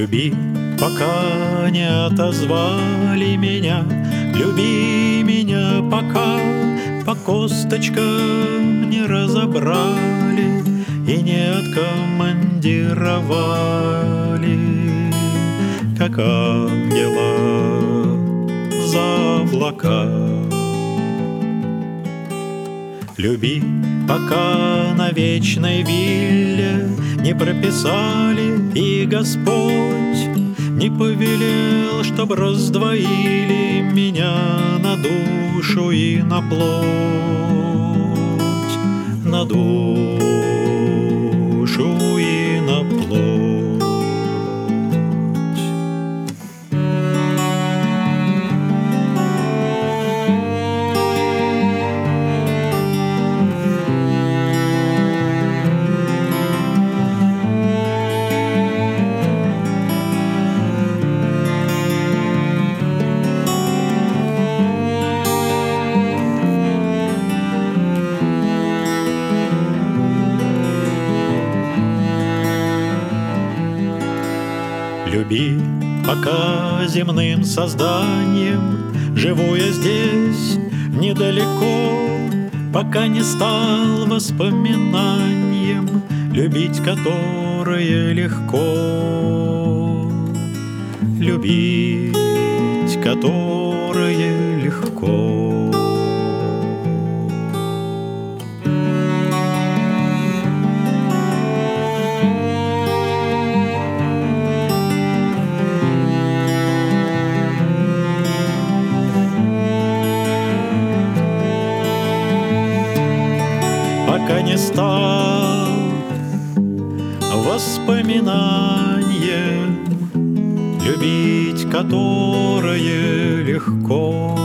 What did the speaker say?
Люби, пока не отозвали меня, люби меня, пока по косточкам не разобрали и не откомандировали, как ангела за облака. Люби, пока на вечной вилле не прописали, и Господь не повелел, чтоб раздвоили меня на душу и на плоть, на душу и на плоть. Люби, пока земным созданием живу я здесь недалеко, пока не стал воспоминанием, любить которое легко, любить которое легко. Пока не стал воспоминанием, любить которое легко.